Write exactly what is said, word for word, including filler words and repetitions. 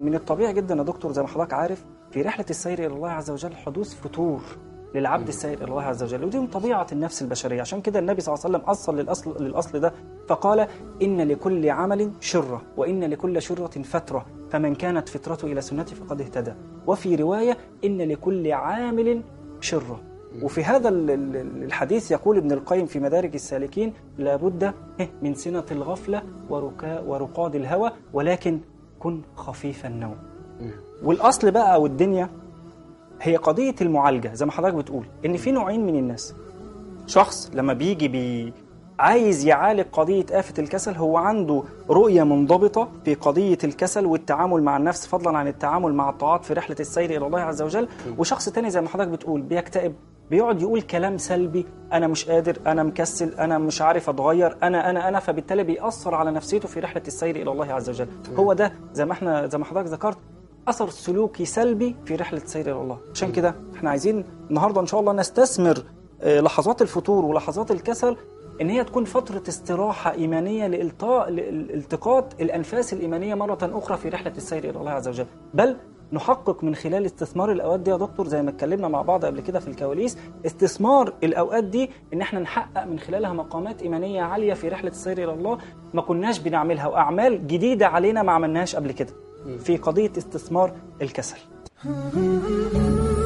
من الطبيعي جدا يا دكتور زي ما حضرتك عارف في رحلة السير إلى الله عز وجل حدوث فتور للعبد السير إلى الله عز وجل، ودي من طبيعة النفس البشرية. عشان كده النبي صلى الله عليه وسلم أصل للأصل, للأصل ده فقال إن لكل عمل شرة وإن لكل شرة فترة فمن كانت فترته إلى سنتي فقد اهتدى. وفي رواية إن لكل عامل شرة. وفي هذا الحديث يقول ابن القيم في مدارج السالكين لابد من سنة الغفلة ورقاد الهوى ولكن كن خفيف النوم. والأصل بقى والدنيا هي قضية المعالجة زي ما حضرتك بتقول إن في نوعين من الناس. شخص لما بيجي بي عايز يعالج قضية آفة الكسل هو عنده رؤية منضبطة في قضية الكسل والتعامل مع النفس فضلا عن التعامل مع الطاعات في رحلة السير إلى الله عز وجل. وشخص تاني زي ما حضرتك بتقول بيكتئب، بيقعد يقول كلام سلبي، أنا مش قادر، أنا مكسل، أنا مش عارف أتغير، أنا أنا أنا فبالتالي بيأثر على نفسيته في رحلة السير إلى الله عز وجل. هو ده زي ما احنا زي ما حضرتك ذكرت أثر سلوكي سلبي في رحلة السير إلى الله. عشان كده احنا عايزين النهاردة إن شاء الله نستثمر لحظات الفتور ولحظات الكسل إن هي تكون فترة استراحة إيمانية لإلتقاء لالتقاط الأنفاس الإيمانية مرة أخرى في رحلة السير إلى الله عز وجل. بل نحقق من خلال استثمار الأوقات دي يا دكتور زي ما اتكلمنا مع بعض قبل كده في الكواليس، استثمار الأوقات دي إن احنا نحقق من خلالها مقامات إيمانية عالية في رحلة السير إلى الله ما كناش بنعملها، وأعمال جديدة علينا ما عملناش قبل كده في قضية استثمار الكسل.